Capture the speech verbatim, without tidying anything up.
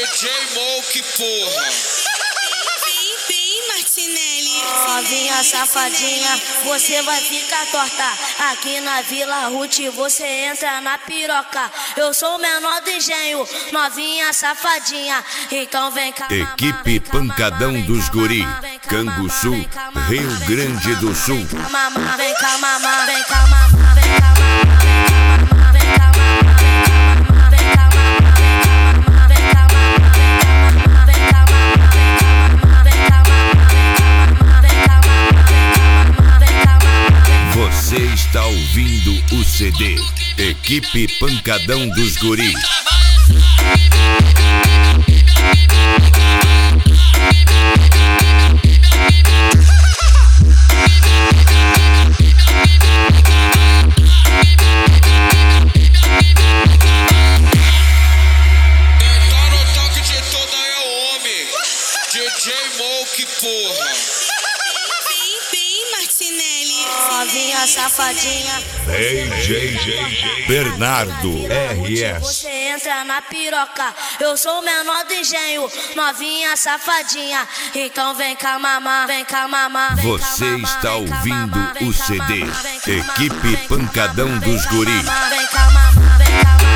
J Moke, porra. Vem, vem, Martinelli. Novinha safadinha, você vai ficar torta. Aqui na Vila Ruth você entra na piroca. Eu sou o menor do engenho, novinha safadinha. Então vem cá. Equipe Pancadão dos Guri, Canguçu, Rio Grande do Sul. Vem cá, mamá, vem cá, mamá, vem cá, mamá, vem cá, mamá, vem cá, mamá, vem cá, mamá, vem cá, mamá, vem cá, mamá, vem cá, mamá, vem cá, mamá, vem cá, mamá, vem cá, mamá, vem cá, mamá, vem cá, mamá. Você está ouvindo o C D Equipe Pancadão dos Guri. J Moke, porra. Vem, vem, Martinelli. Novinha safadinha. D J Bernardo R S. Você entra na piroca. Eu sou o menor do engenho, novinha safadinha. Então vem cá, mamá, vem cá, mamá. Você está ouvindo o C D Equipe Pancadão dos Guri. Vem cá, mamá, vem cá, mamá.